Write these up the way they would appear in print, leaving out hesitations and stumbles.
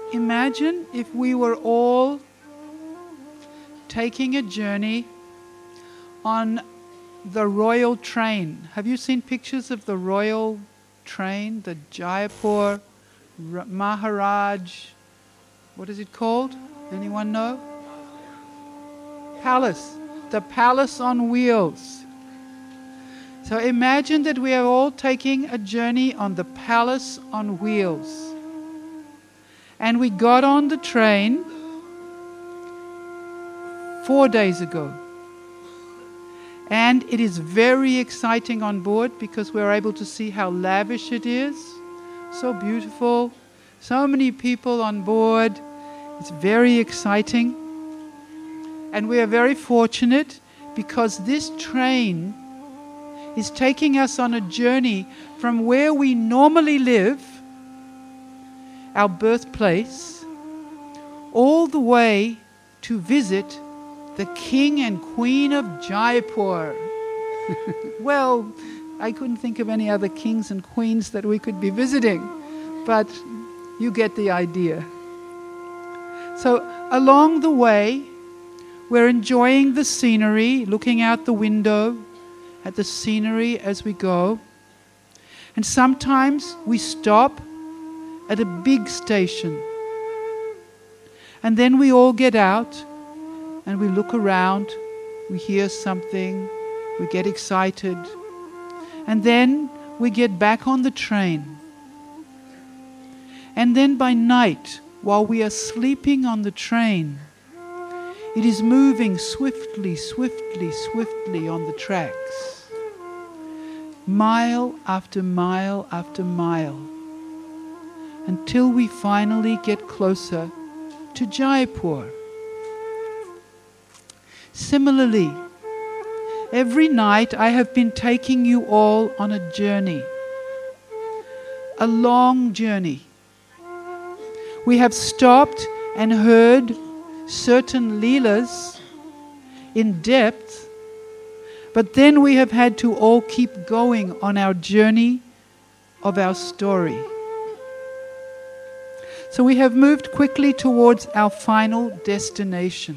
imagine if we were all taking a journey on the royal train. Have you seen pictures of the royal train, the Jaipur Maharaj, what is it called? Anyone know? Palace. The palace on wheels. So imagine that we are all taking a journey on the palace on wheels. And we got on the train 4 days ago. And it is very exciting on board because we're able to see how lavish it is. So beautiful. So many people on board. It's very exciting. And we are very fortunate because this train is taking us on a journey from where we normally live, our birthplace, all the way to visit the King and Queen of Jaipur. Well, I couldn't think of any other kings and queens that we could be visiting, but you get the idea. So along the way, we're enjoying the scenery, looking out the window at the scenery as we go. And sometimes we stop at a big station. And then we all get out and we look around, we hear something, we get excited. And then we get back on the train. And then by night, while we are sleeping on the train, it is moving swiftly, swiftly, swiftly on the tracks. Mile after mile after mile. Until we finally get closer to Jaipur. Similarly, every night I have been taking you all on a journey. A long journey. We have stopped and heard certain leelas in depth, but then we have had to all keep going on our journey of our story. So we have moved quickly towards our final destination.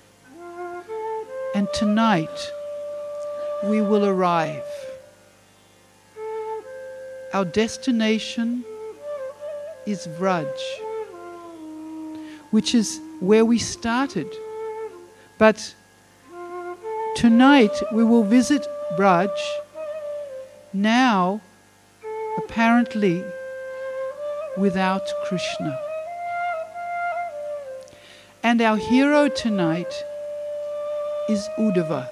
And tonight we will arrive. Our destination is Vraj, which is where we started. But tonight we will visit Vraj, now apparently without Krishna. And our hero tonight is Uddhava.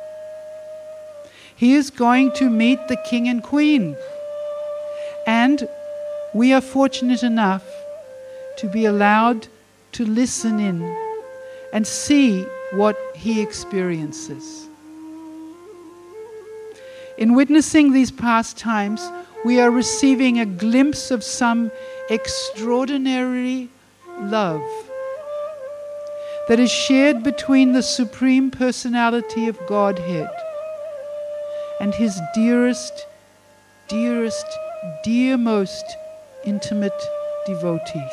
He is going to meet the king and queen. And we are fortunate enough to be allowed to listen in and see what he experiences. In witnessing these pastimes, we are receiving a glimpse of some extraordinary love that is shared between the Supreme Personality of Godhead and His dearest, dearest, dearmost intimate devotees.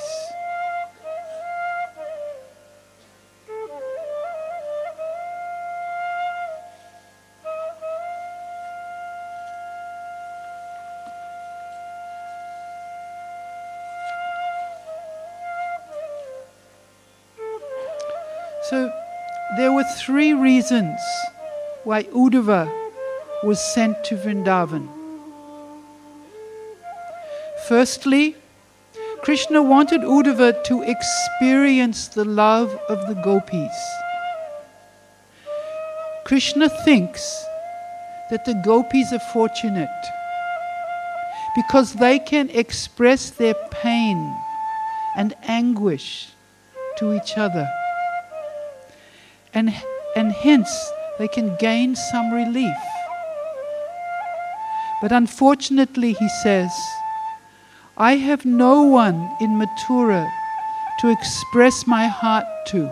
So there were 3 reasons why Uddhava was sent to Vrindavan. Firstly, Krishna wanted Uddhava to experience the love of the gopis. Krishna thinks that the gopis are fortunate because they can express their pain and anguish to each other. And hence they can gain some relief. But unfortunately, he says, I have no one in Mathura to express my heart to.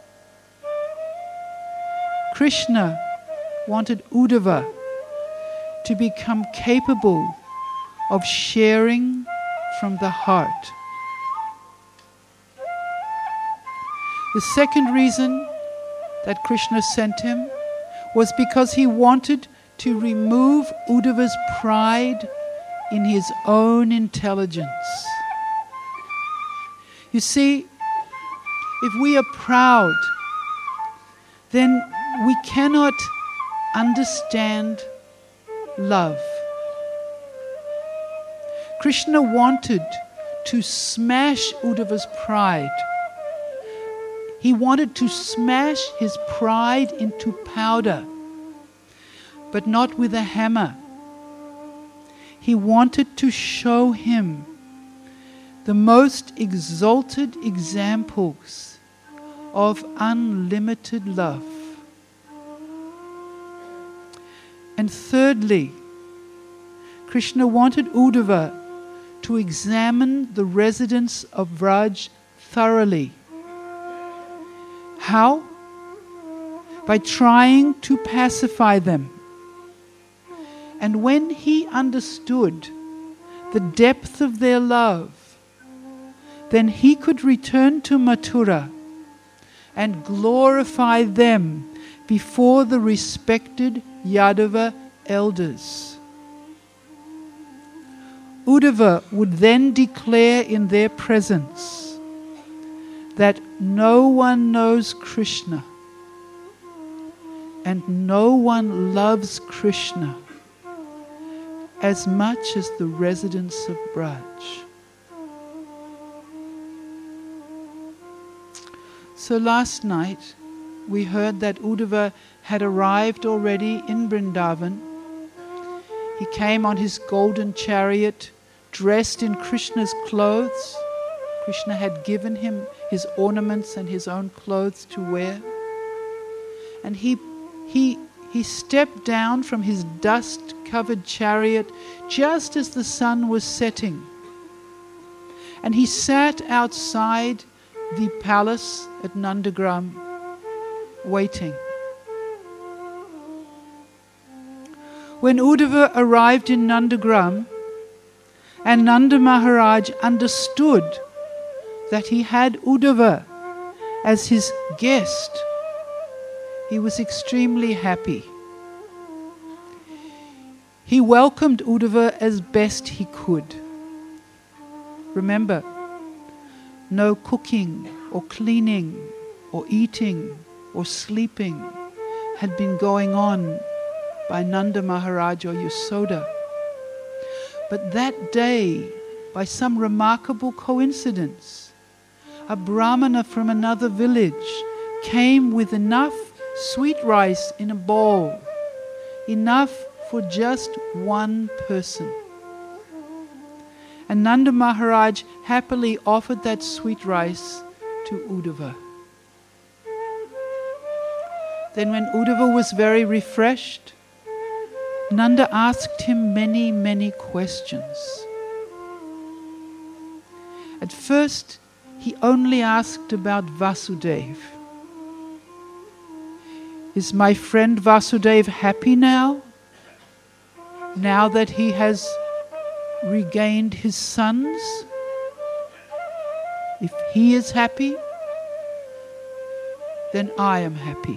Krishna wanted Uddhava to become capable of sharing from the heart. The second reason that Krishna sent him was because he wanted to remove Uddhava's pride in his own intelligence. You see, if we are proud, then we cannot understand love. Krishna wanted to smash Uddhava's pride. He wanted to smash his pride into powder, but not with a hammer. He wanted to show him the most exalted examples of unlimited love. And thirdly, Krishna wanted Uddhava to examine the residents of Vraj thoroughly. How? By trying to pacify them. And when he understood the depth of their love, then he could return to Mathura and glorify them before the respected Yadava elders. Uddhava would then declare in their presence that no one knows Krishna and no one loves Krishna as much as the residents of Braj. So last night we heard that Uddhava had arrived already in Vrindavan. He came on his golden chariot, dressed in Krishna's clothes. Krishna had given him his ornaments and his own clothes to wear. And he stepped down from his dust-covered chariot just as the sun was setting. And he sat outside the palace at Nandagram, waiting. When Uddhava arrived in Nandagram, and Nanda Maharaj understood that he had Uddhava as his guest, he was extremely happy. He welcomed Uddhava as best he could. Remember, no cooking or cleaning or eating or sleeping had been going on by Nanda Maharaj or Yasoda. But that day, by some remarkable coincidence, a Brahmana from another village came with enough sweet rice in a bowl, enough for just one person. And Nanda Maharaj happily offered that sweet rice to Uddhava. Then when Uddhava was very refreshed, Nanda asked him many, many questions. At first, he only asked about Vasudeva. Is my friend Vasudeva happy now? Now that he has regained his sons? If he is happy, then I am happy.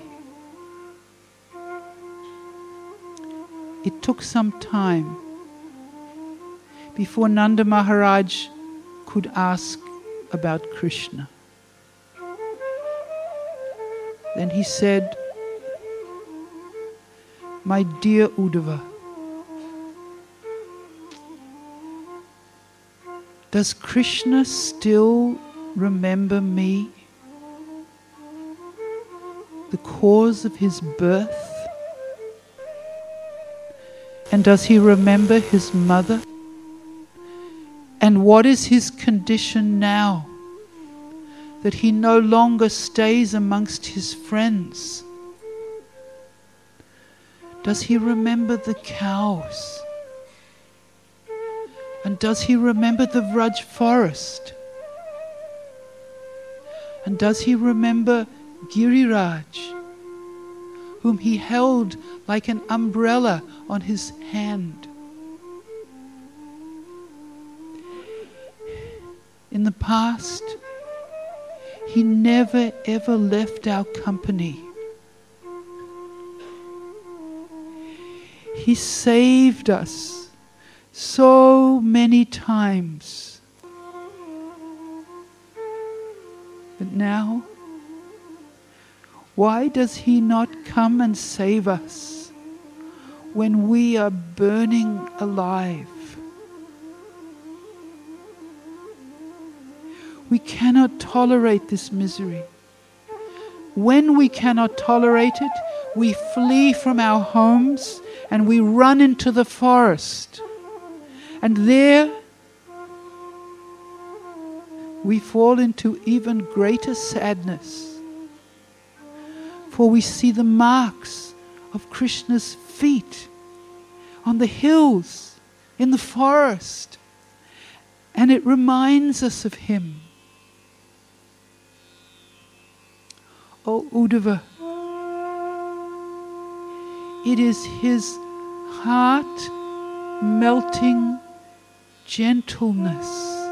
It took some time before Nanda Maharaj could ask about Krishna. Then he said, "My dear Uddhava, does Krishna still remember me, the cause of his birth? And does he remember his mother? And what is his condition now, that he no longer stays amongst his friends? Does he remember the cows? And does he remember the Vraj forest? And does he remember Giriraj, whom he held like an umbrella on his hand? In the past, He never ever left our company. He saved us so many times. But now, why does He not come and save us when we are burning alive? We cannot tolerate this misery. When we cannot tolerate it, we flee from our homes and we run into the forest. And there we fall into even greater sadness, for we see the marks of Krishna's feet on the hills, in the forest, and it reminds us of Him. Oh, Uddhava, it is His heart-melting gentleness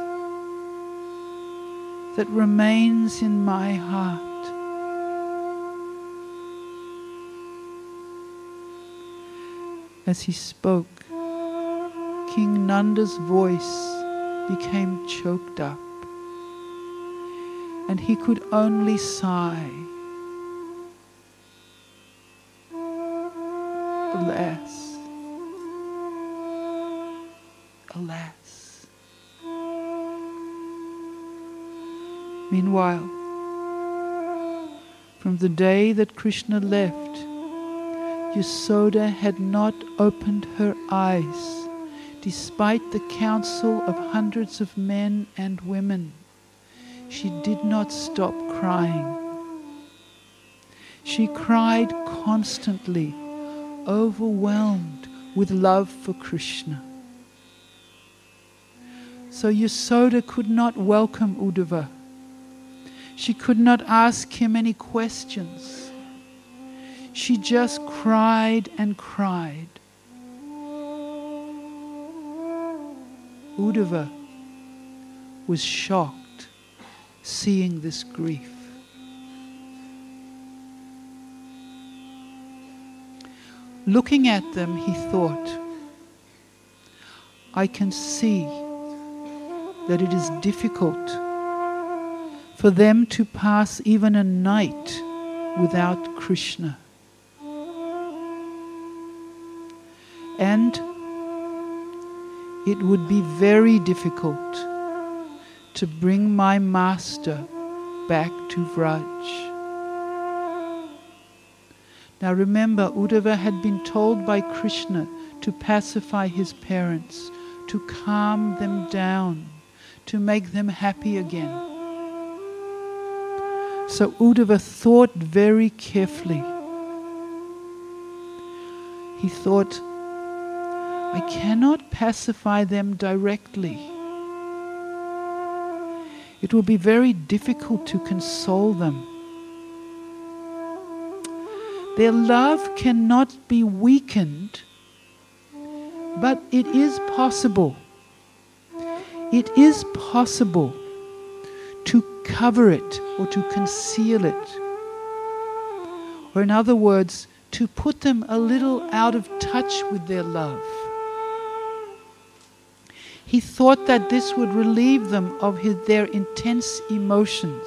that remains in my heart. As he spoke, King Nanda's voice became choked up, and he could only sigh. Alas, alas. Meanwhile, from the day that Krishna left, Yasoda had not opened her eyes, despite the counsel of hundreds of men and women. She did not stop crying. She cried constantly, overwhelmed with love for Krishna. So Yasoda could not welcome Uddhava. She could not ask him any questions. She just cried and cried. Uddhava was shocked seeing this grief. Looking at them, he thought, I can see that it is difficult for them to pass even a night without Krishna. And it would be very difficult to bring my master back to Vraj. Now remember, Uddhava had been told by Krishna to pacify his parents, to calm them down, to make them happy again. So Uddhava thought very carefully. He thought, I cannot pacify them directly. It will be very difficult to console them. Their love cannot be weakened, but it is possible. It is possible to cover it or to conceal it. Or in other words, to put them a little out of touch with their love. He thought that this would relieve them of their intense emotions.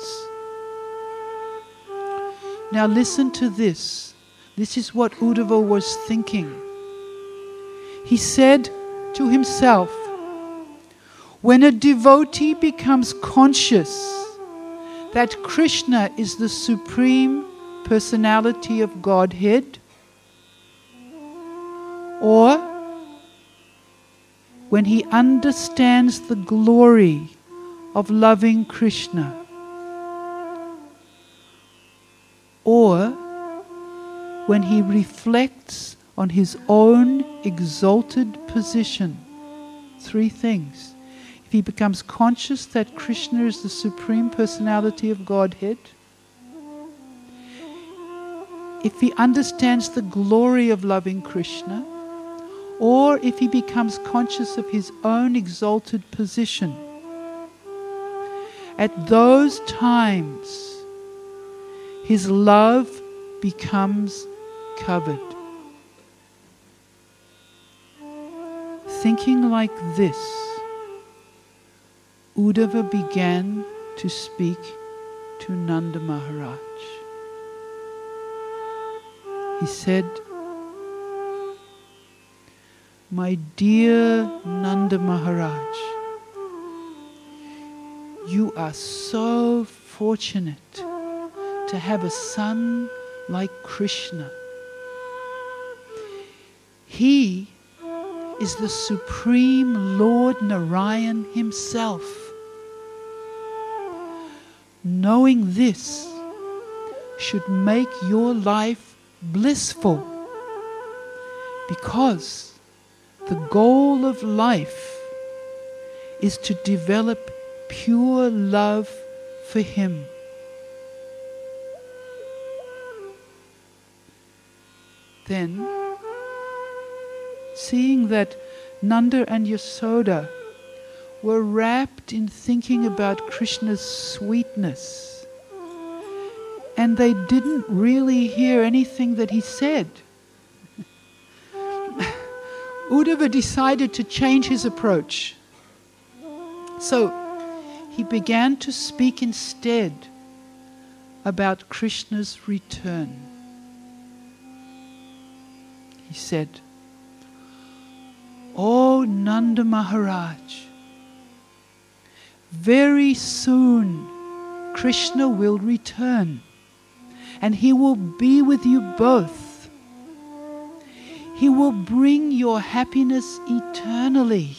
Now listen to this. This is what Uddhava was thinking. He said to himself, when a devotee becomes conscious that Krishna is the Supreme Personality of Godhead, or when he understands the glory of loving Krishna, or when he reflects on his own exalted position. Three things. If he becomes conscious that Krishna is the Supreme Personality of Godhead, if he understands the glory of loving Krishna, or if he becomes conscious of his own exalted position. At those times, his love becomes covered. Thinking like this, Uddhava began to speak to Nanda Maharaj. He said, "My dear Nanda Maharaj, you are so fortunate to have a son like Krishna. He is the Supreme Lord Narayan himself. Knowing this should make your life blissful, because the goal of life is to develop pure love for him." Then, seeing that Nanda and Yasoda were wrapped in thinking about Krishna's sweetness, and they didn't really hear anything that he said, Uddhava decided to change his approach. So he began to speak instead about Krishna's return. He said, "O Nanda Maharaj, very soon Krishna will return, and he will be with you both. He will bring your happiness eternally.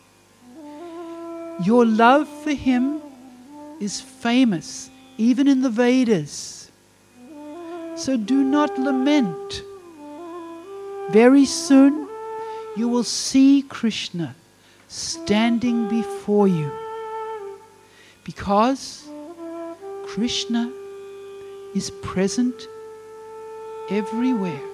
Your love for him is famous even in the Vedas. So do not lament. Very soon you will see Krishna standing before you, because Krishna is present everywhere.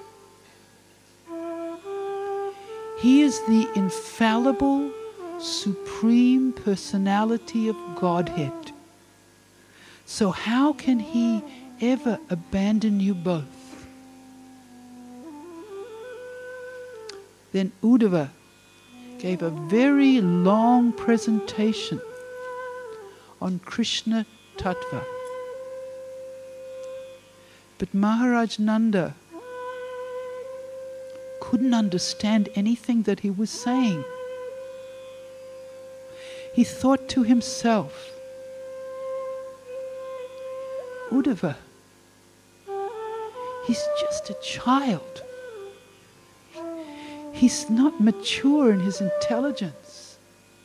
He is the infallible, supreme personality of Godhead. So how can he ever abandon you both?" Then Uddhava gave a very long presentation on Krishna Tattva. But Maharaj Nanda couldn't understand anything that he was saying. He thought to himself, "Uddhava, he's just a child. He's not mature in his intelligence.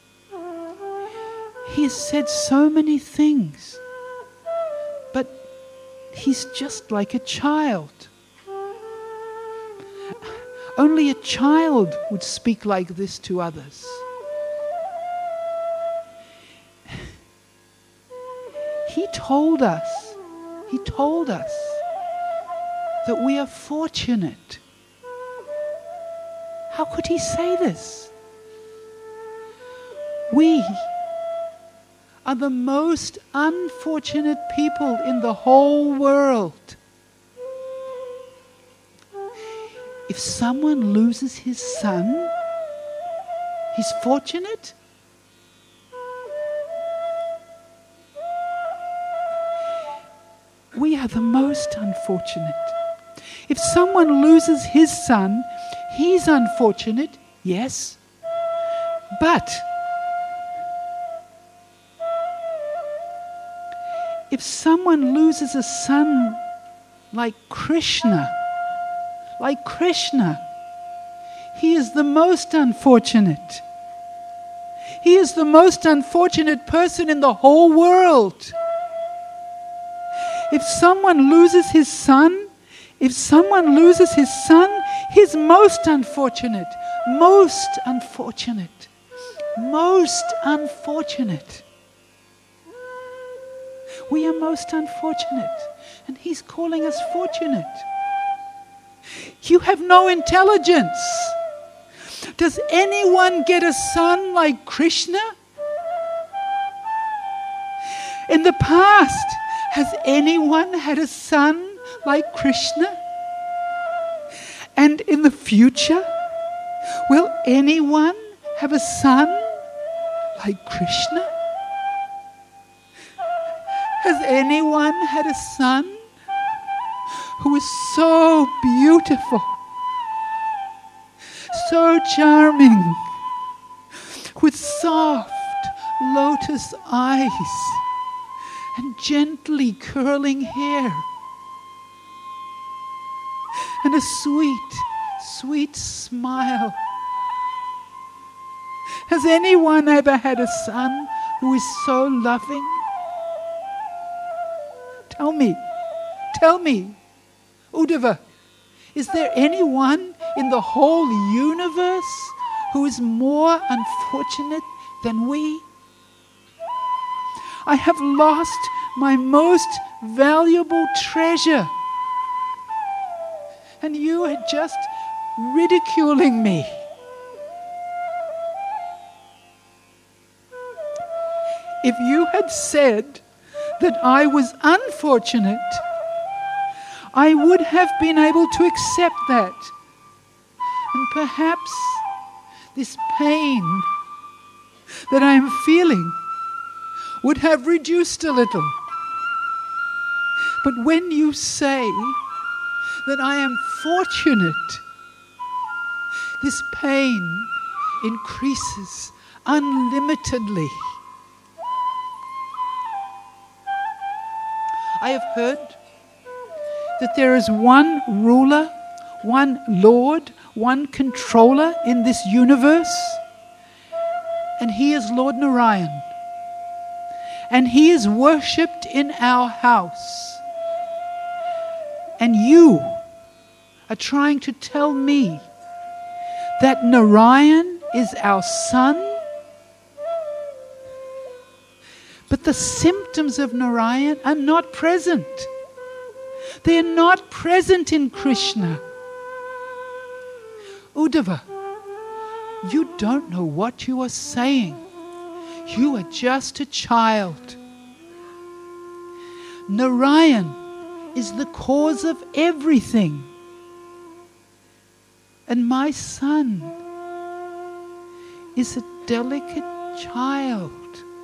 He has said so many things, but he's just like a child. Only a child would speak like this to others. He told us that we are fortunate. How could he say this? We are the most unfortunate people in the whole world. If someone loses his son, he's fortunate? We are the most unfortunate. If someone loses his son, he's unfortunate, yes. But if someone loses a son like Krishna, he is the most unfortunate. He is the most unfortunate person in the whole world. If someone loses his son, he's most unfortunate. Most unfortunate. Most unfortunate. We are most unfortunate, and he's calling us fortunate. You have no intelligence. Does anyone get a son like Krishna? In the past, has anyone had a son like Krishna? And in the future, will anyone have a son like Krishna? Has anyone had a son who is so beautiful, so charming, with soft lotus eyes and gently curling hair, and a sweet, sweet smile? Has anyone ever had a son who is so loving? Tell me, Uddhava, is there anyone in the whole universe who is more unfortunate than we? I have lost my most valuable treasure, and you are just ridiculing me. If you had said that I was unfortunate, I would have been able to accept that. And perhaps this pain that I am feeling would have reduced a little. But when you say that I am fortunate, this pain increases unlimitedly. I have heard that there is one ruler, one Lord, one controller in this universe, and He is Lord Narayan. And He is worshipped in our house. And you are trying to tell me that Narayan is our son? But the symptoms of Narayan are not present. They are not present in Krishna. Uddhava, you don't know what you are saying. You are just a child. Narayan is the cause of everything. And my son is a delicate child.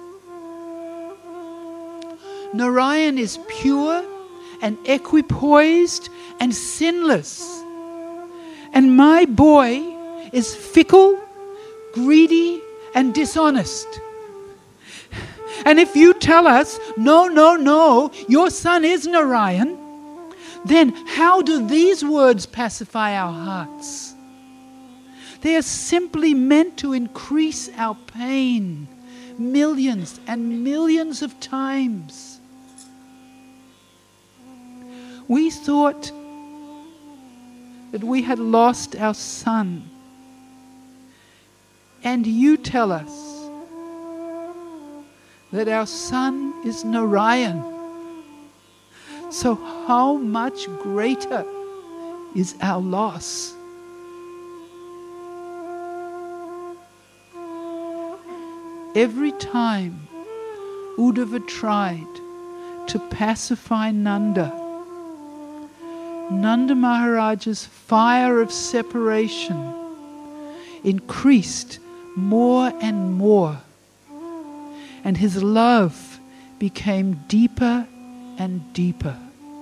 Narayan is pure and equipoised and sinless. And my boy is fickle, greedy, and dishonest. And if you tell us, no, your son is Narayan, then how do these words pacify our hearts? They are simply meant to increase our pain millions and millions of times. We thought that we had lost our son. And you tell us that our son is Narayan. So how much greater is our loss? Every time Uddhava tried to pacify Nanda, Nanda Maharaj's fire of separation increased more and more, and his love became deeper and deeper.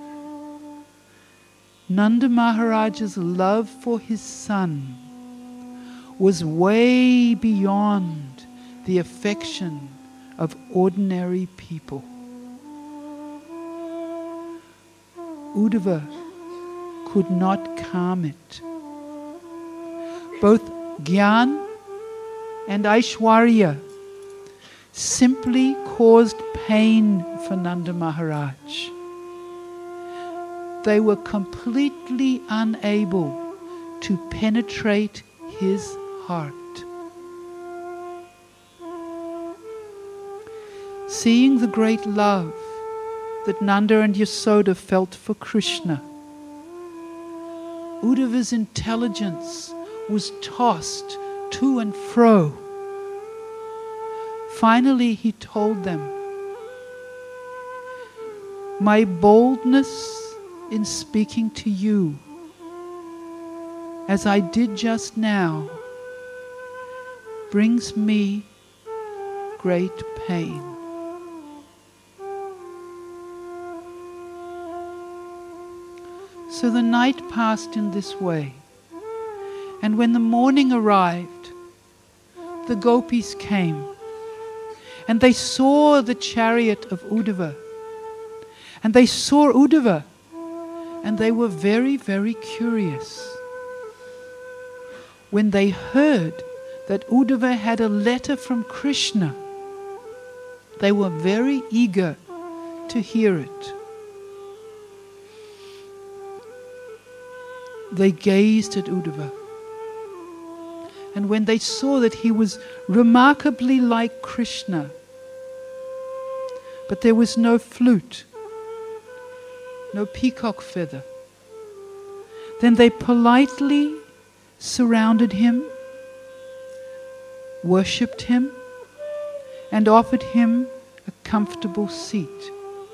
Nanda Maharaj's love for his son was way beyond the affection of ordinary people. Uddhava could not calm it. Both Gyan and Aishwarya simply caused pain for Nanda Maharaj. They were completely unable to penetrate his heart. Seeing the great love that Nanda and Yasoda felt for Krishna, Uddhava's intelligence was tossed to and fro. Finally, he told them, my boldness in speaking to you, as I did just now, brings me great pain. So the night passed in this way, and when the morning arrived, the gopis came, and they saw the chariot of Uddhava, and they saw Uddhava, and they were very, very curious. When they heard that Uddhava had a letter from Krishna, they were very eager to hear it. They gazed at Uddhava, and when they saw that he was remarkably like Krishna, but there was no flute, no peacock feather, then they politely surrounded him, worshipped him, and offered him a comfortable seat.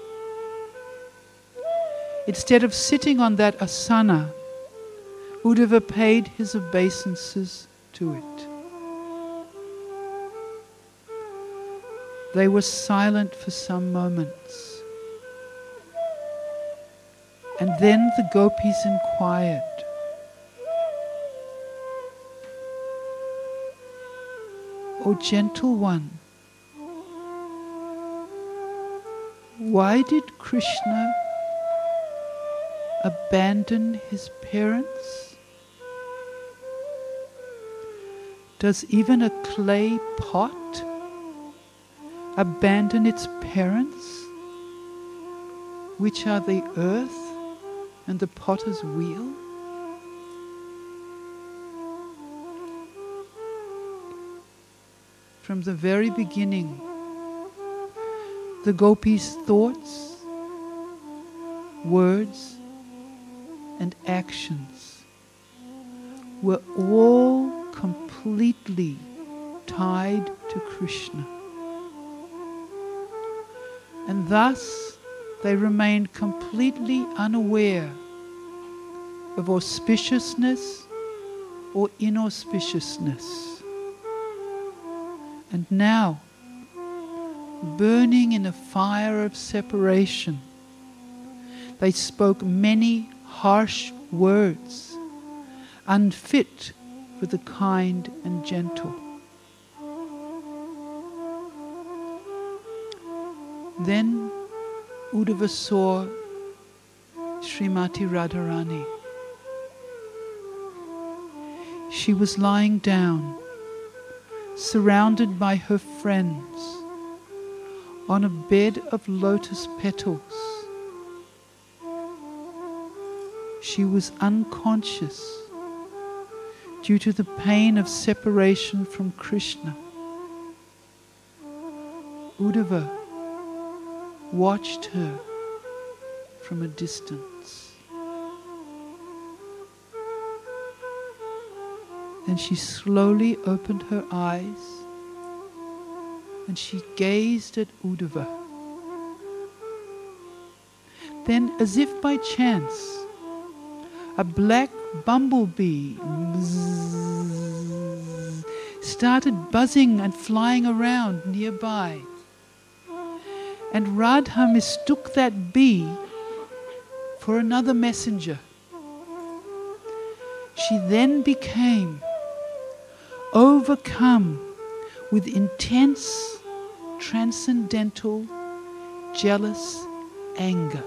Instead of sitting on that asana, Uddhava paid his obeisances to it. They were silent for some moments. And then the gopis inquired, "O gentle one, why did Krishna abandon his parents? Does even a clay pot abandon its parents, which are the earth and the potter's wheel?" From the very beginning, the gopis' thoughts, words, and actions were all completely tied to Krishna. And thus they remained completely unaware of auspiciousness or inauspiciousness. And now, burning in a fire of separation, they spoke many harsh words, unfit for the kind and gentle. Then Uddhava saw Srimati Radharani. She was lying down, surrounded by her friends, on a bed of lotus petals. She was unconscious due to the pain of separation from Krishna. Uddhava watched her from a distance. Then she slowly opened her eyes and she gazed at Uddhava. Then, as if by chance, a black bumblebee started buzzing and flying around nearby. And Radha mistook that bee for another messenger. She then became overcome with intense, transcendental, jealous anger.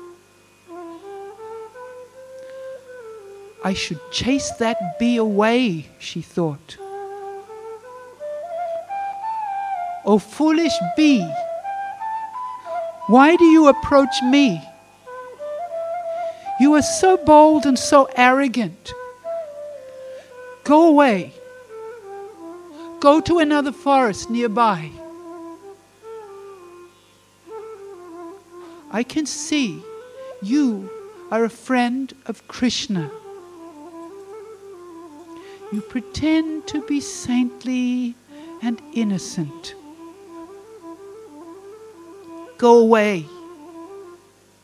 I should chase that bee away, she thought. O foolish bee, why do you approach me? You are so bold and so arrogant. Go away. Go to another forest nearby. I can see you are a friend of Krishna. You pretend to be saintly and innocent. Go away.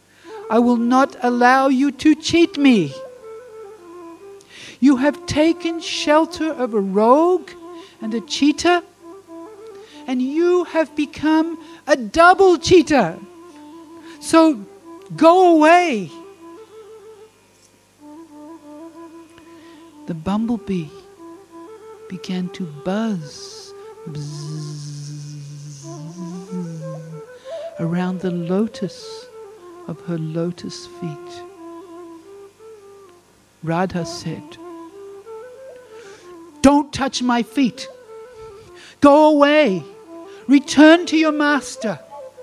I will not allow you to cheat me. You have taken shelter of a rogue and a cheater, and you have become a double cheater. So go away. The bumblebee began to buzz around the lotus of her lotus feet. Radha said, "Don't touch my feet. Go away. Return to your master.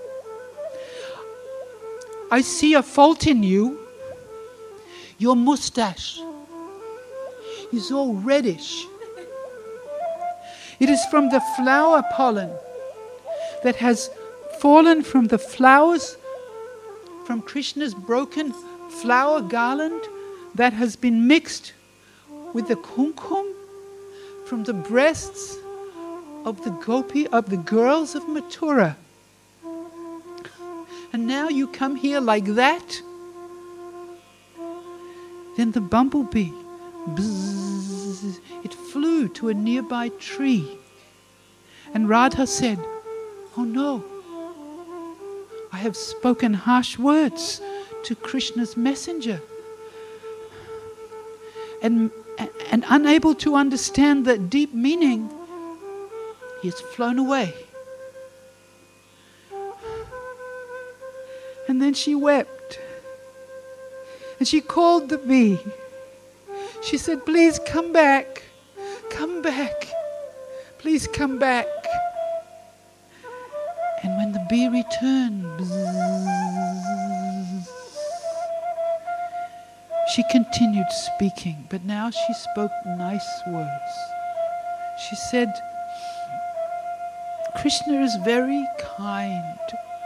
I see a fault in you. Your mustache is all reddish. It is from the flower pollen that has fallen from the flowers, from Krishna's broken flower garland that has been mixed with the kumkum from the breasts of the gopi, of the girls of Mathura. And now you come here like that?" Then the bumblebee, bzzz, it flew to a nearby tree. And Radha said, "Oh no, I have spoken harsh words to Krishna's messenger." And unable to understand the deep meaning, he has flown away. And then she wept. And she called the bee. She said, "Please come back. Come back. Please come back." And when the bee returned, she continued speaking, but now she spoke nice words. She said, "Krishna is very kind.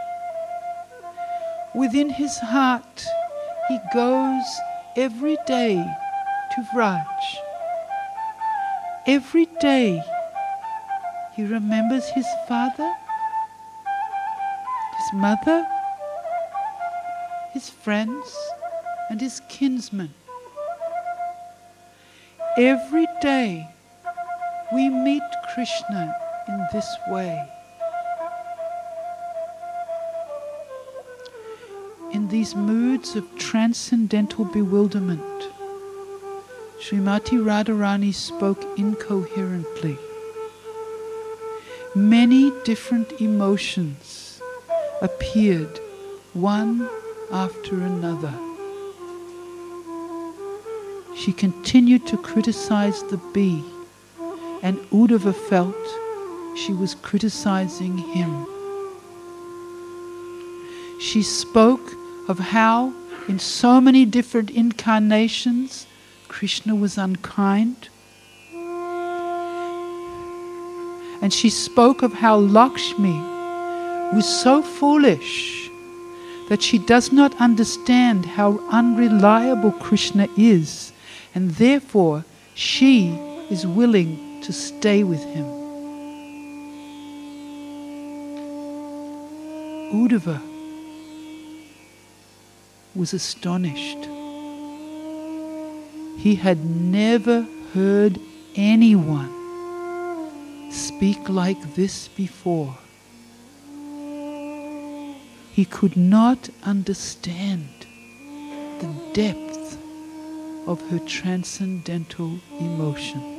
Within his heart, he goes every day to Vraj. Every day, he remembers his father, his mother, his friends, and his kinsmen. Every day, we meet Krishna in this way. In these moods of transcendental bewilderment, Srimati Radharani spoke incoherently. Many different emotions appeared one after another. She continued to criticize the bee, and Uddhava felt she was criticizing him. She spoke of how in so many different incarnations Krishna was unkind. And she spoke of how Lakshmi was so foolish that she does not understand how unreliable Krishna is, and therefore she is willing to stay with him. Uddhava was astonished. He had never heard anyone speak like this before. He could not understand the depth of her transcendental emotions.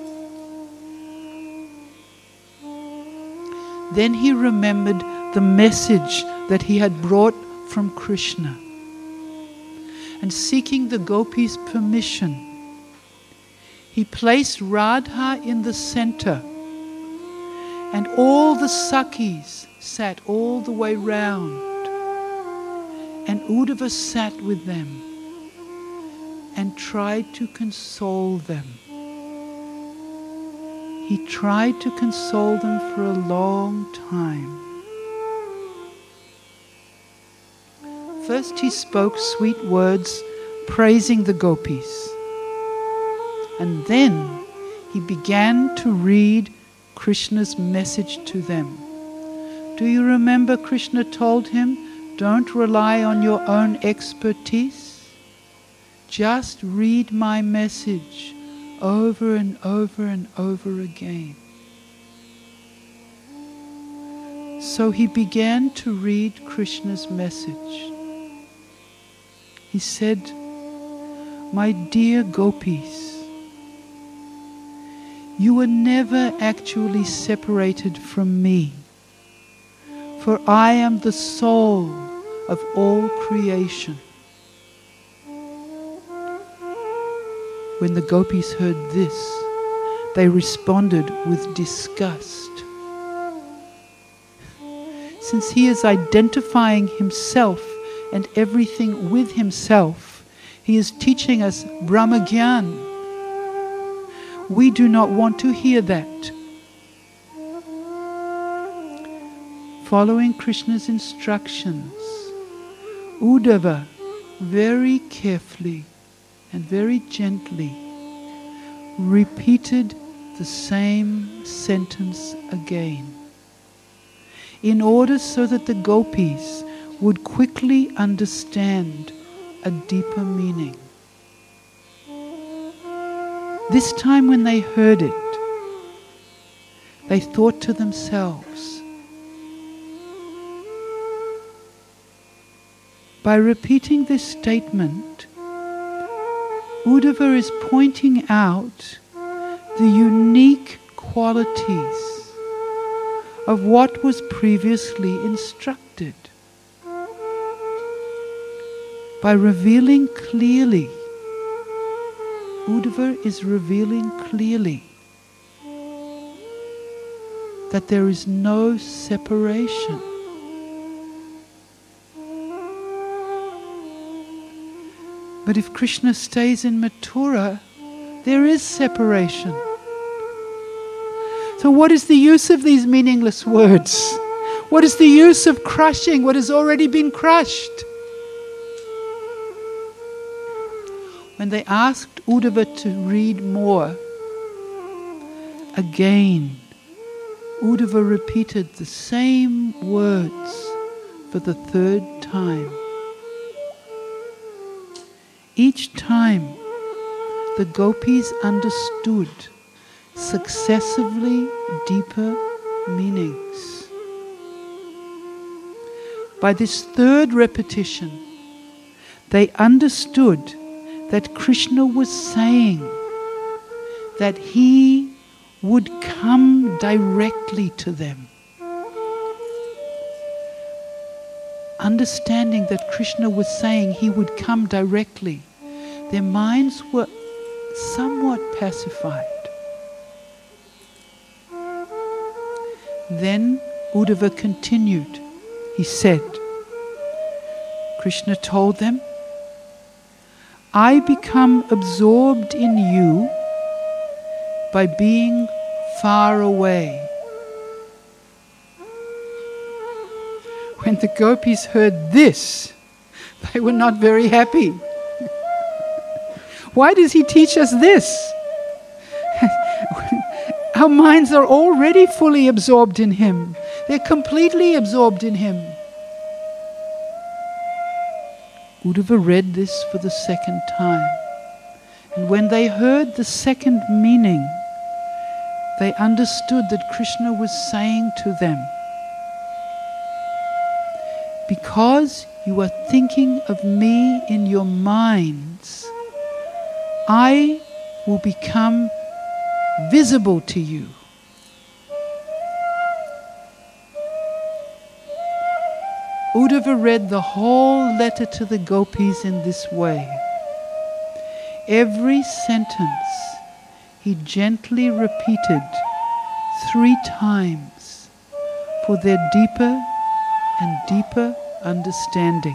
Then he remembered the message that he had brought from Krishna. And seeking the gopis' permission, he placed Radha in the center, and all the Sakhis sat all the way round, and Uddhava sat with them and tried to console them. He tried to console them for a long time. First he spoke sweet words praising the gopis. And then he began to read Krishna's message to them. Do you remember Krishna told him, Don't rely on your own expertise. Just read my message over and over and over again. So he began to read Krishna's message. He said, "My dear gopis, you were never actually separated from me, for I am the soul of all creation." When the gopis heard this, they responded with disgust. Since he is identifying himself and everything with himself, he is teaching us Brahmagyan. We do not want to hear that. Following Krishna's instructions, Uddhava very carefully and very gently repeated the same sentence again, in order so that the gopis would quickly understand a deeper meaning. This time when they heard it, they thought to themselves, by repeating this statement, Uddhava is pointing out the unique qualities of what was previously instructed. By revealing clearly, Uddhava is revealing clearly that there is no separation. But if Krishna stays in Mathura, there is separation. So what is the use of these meaningless words? What is the use of crushing what has already been crushed? When they asked Uddhava to read more, again, Uddhava repeated the same words for the third time. Each time, the gopis understood successively deeper meanings. By this third repetition, they understood that Krishna was saying that he would come directly to them. Understanding that Krishna was saying he would come directly, their minds were somewhat pacified. Then Uddhava continued. He said, Krishna told them, I become absorbed in you by being far away. When the gopis heard this, they were not very happy. Why does he teach us this? Our minds are already fully absorbed in him. They're completely absorbed in him. Uddhava read this for the second time. And when they heard the second meaning, they understood that Krishna was saying to them, because you are thinking of me in your minds, I will become visible to you. Uddhava read the whole letter to the gopis in this way. Every sentence he gently repeated 3 times for their deeper and deeper understanding.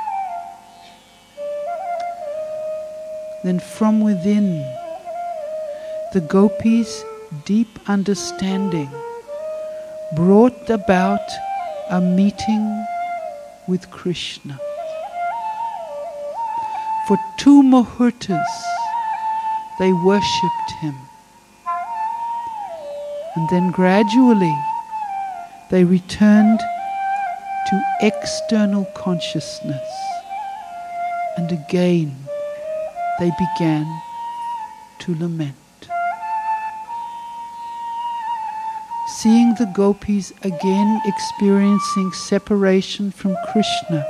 Then from within, the gopis' deep understanding brought about a meeting with Krishna. For 2 muhurtas, they worshipped him. And then gradually, they returned to external consciousness. And again they began to lament. Seeing the gopis again experiencing separation from Krishna,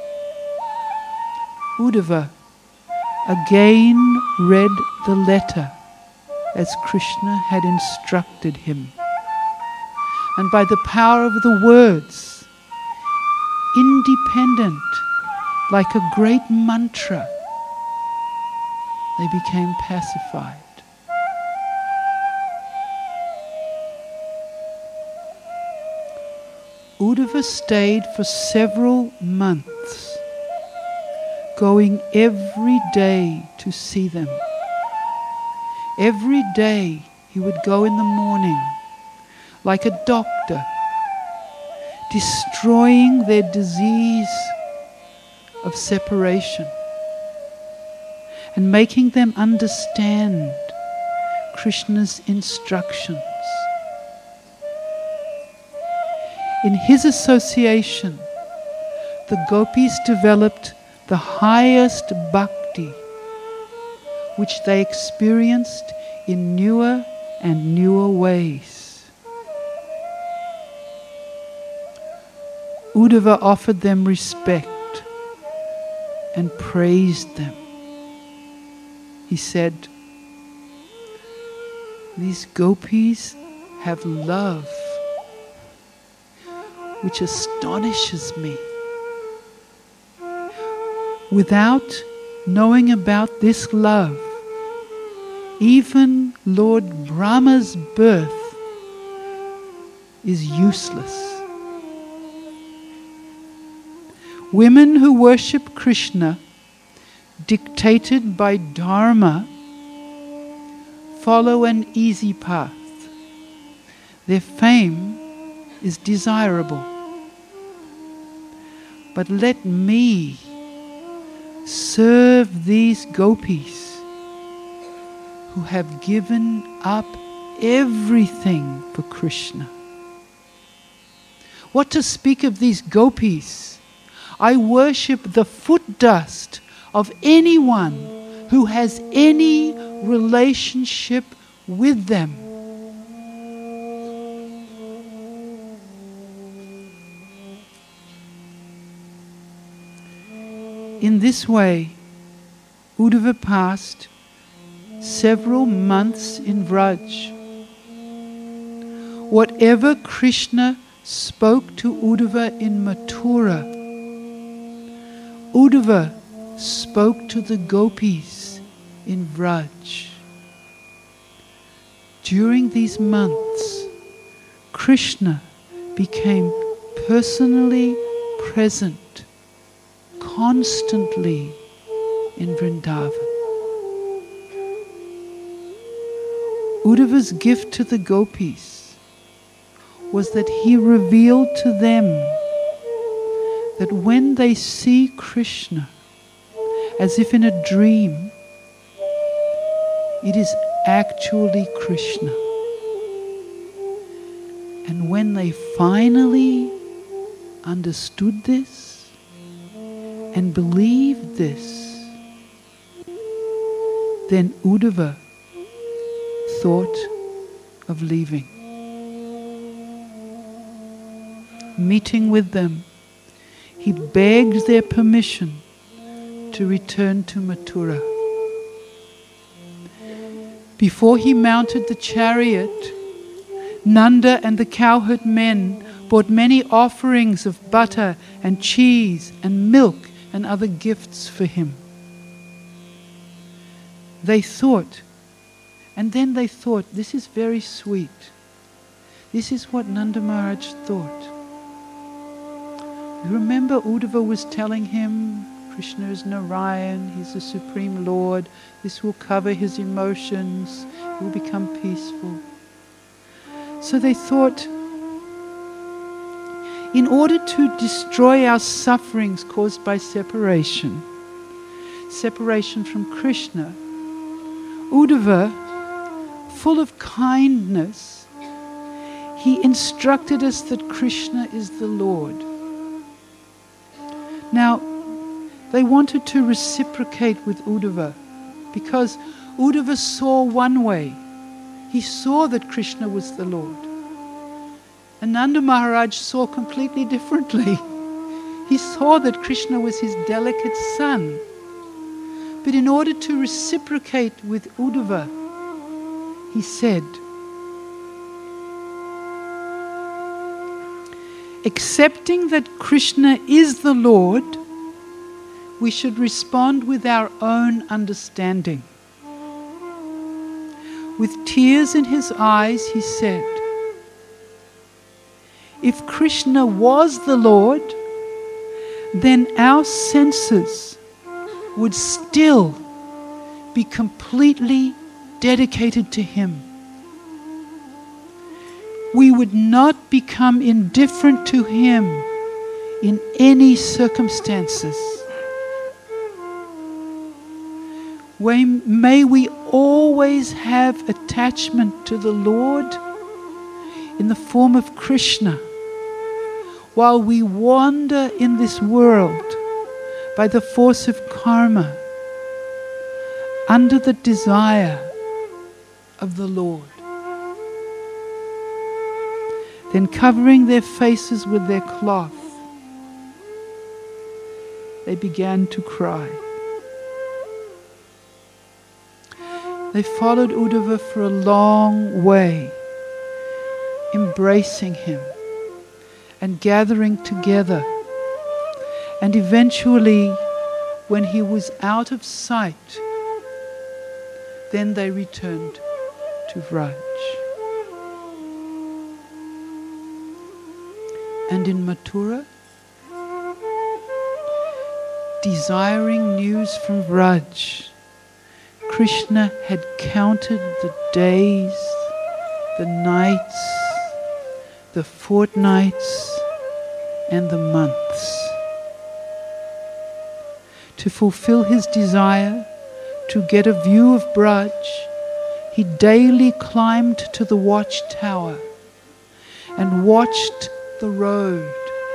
Uddhava again read the letter as Krishna had instructed him. And by the power of the words, independent, like a great mantra, they became pacified. Uddhava stayed for several months, going every day to see them. Every day he would go in the morning, like a doctor, destroying their disease of separation and making them understand Krishna's instructions. In his association, the gopis developed the highest bhakti, which they experienced in newer and newer ways. Uddhava offered them respect and praised them. He said, "These gopis have love which astonishes me. Without knowing about this love, even Lord Brahma's birth is useless." Women who worship Krishna, dictated by Dharma, follow an easy path. Their fame is desirable. But let me serve these gopis who have given up everything for Krishna. What to speak of these gopis? I worship the foot dust of anyone who has any relationship with them. In this way, Uddhava passed several months in Vraj. Whatever Krishna spoke to Uddhava in Mathura, Uddhava spoke to the gopis in Vraj. During these months, Krishna became personally present constantly in Vrindavan. Uddhava's gift to the gopis was that he revealed to them that when they see Krishna as if in a dream, it is actually Krishna. And when they finally understood this and believed this, then Uddhava thought of leaving. Meeting with them, he begged their permission to return to Mathura. Before he mounted the chariot, Nanda and the cowherd men brought many offerings of butter and cheese and milk and other gifts for him. They thought, this is very sweet. This is what Nanda Maharaj thought. You remember Uddhava was telling him, Krishna is Narayan, he's the Supreme Lord, this will cover his emotions, he will become peaceful. So they thought, in order to destroy our sufferings caused by separation from Krishna, Uddhava, full of kindness, he instructed us that Krishna is the Lord. Now, they wanted to reciprocate with Uddhava because Uddhava saw one way. He saw that Krishna was the Lord. And Nanda Maharaj saw completely differently. He saw that Krishna was his delicate son. But in order to reciprocate with Uddhava, he said, accepting that Krishna is the Lord, we should respond with our own understanding. With tears in his eyes, he said, if Krishna was the Lord, then our senses would still be completely dedicated to him. We would not become indifferent to him in any circumstances. May we always have attachment to the Lord in the form of Krishna while we wander in this world by the force of karma under the desire of the Lord. Then covering their faces with their cloth, they began to cry. They followed Uddhava for a long way, embracing him and gathering together. And eventually, when he was out of sight, then they returned to Vraj. And in Mathura, desiring news from Vraj, Krishna had counted the days, the nights, the fortnights, and the months. To fulfill his desire to get a view of Braj, he daily climbed to the watchtower and watched the road.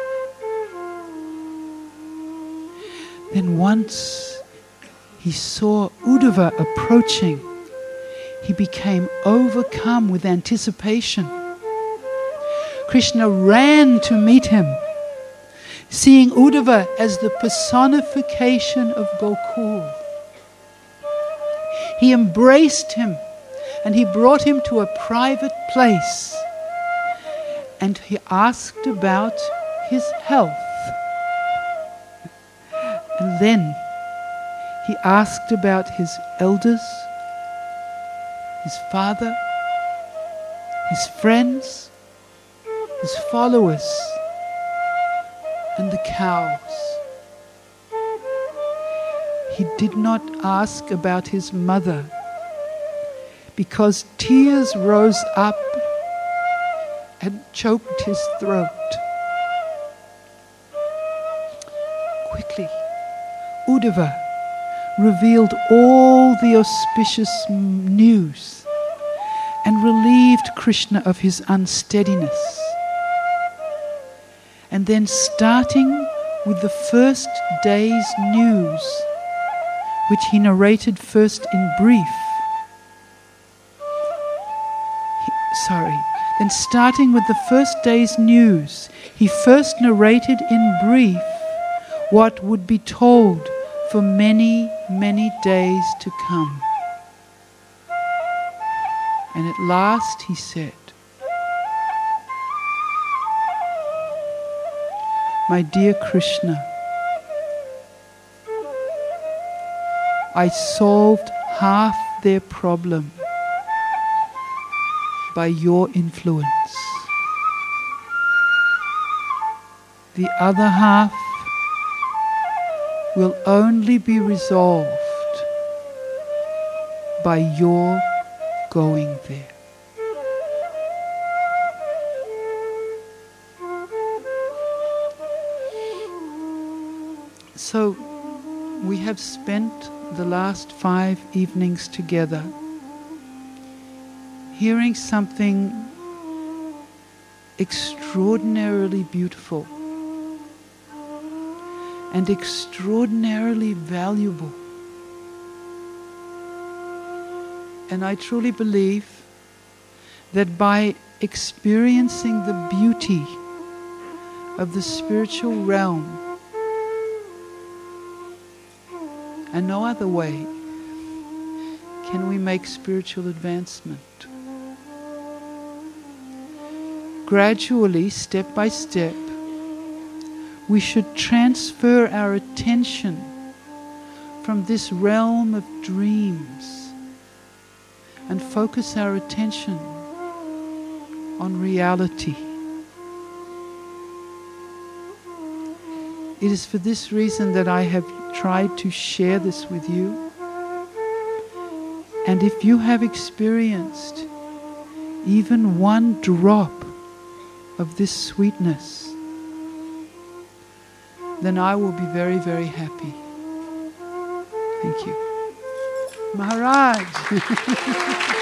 Then once he saw Uddhava approaching, he became overcome with anticipation. Krishna ran to meet him, seeing Uddhava as the personification of Gokul. He embraced him and he brought him to a private place and he asked about his health. And then he asked about his elders, his father, his friends, his followers, and the cows. He did not ask about his mother because tears rose up and choked his throat. Quickly, Uddhava revealed all the auspicious news and relieved Krishna of his unsteadiness. And then, starting with the first day's news, which he narrated first in brief. Then starting with the first day's news, he first narrated in brief what would be told for many, many days to come. And at last he said, "My dear Krishna, I solved half their problem by your influence. The other half will only be resolved by your going there." So we have spent the last 5 evenings together hearing something extraordinarily beautiful. and extraordinarily valuable. And I truly believe that by experiencing the beauty of the spiritual realm, and no other way can we make spiritual advancement. Gradually, step by step, we should transfer our attention from this realm of dreams and focus our attention on reality. It is for this reason that I have tried to share this with you. And if you have experienced even one drop of this sweetness, then I will be very, very happy. Thank you. Maharaj.